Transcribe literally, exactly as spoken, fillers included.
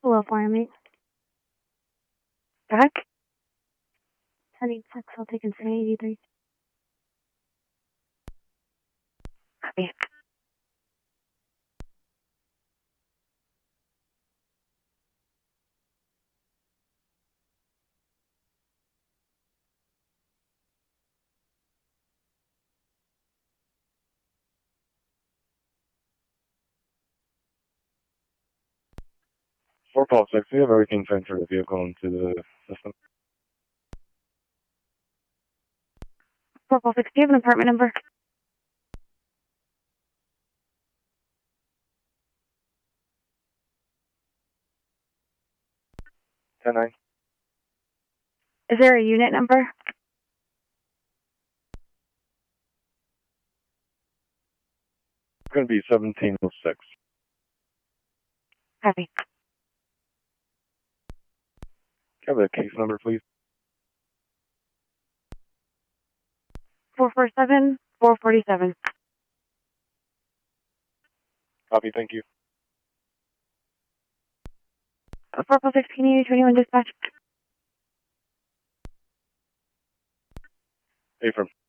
Hello, Fireman. Go ahead. ten eighty-six, I'll take Infinity eighty-three. Copy. four call six, we have everything to enter the vehicle into the system. four call six, do you have an apartment number? ten nine. Is there a unit number? It's going to be seventeen oh six. Copy. Have a case number, please. four four seven, four four seven. Copy, thank you. four call six, can you twenty-one dispatch? Affirm.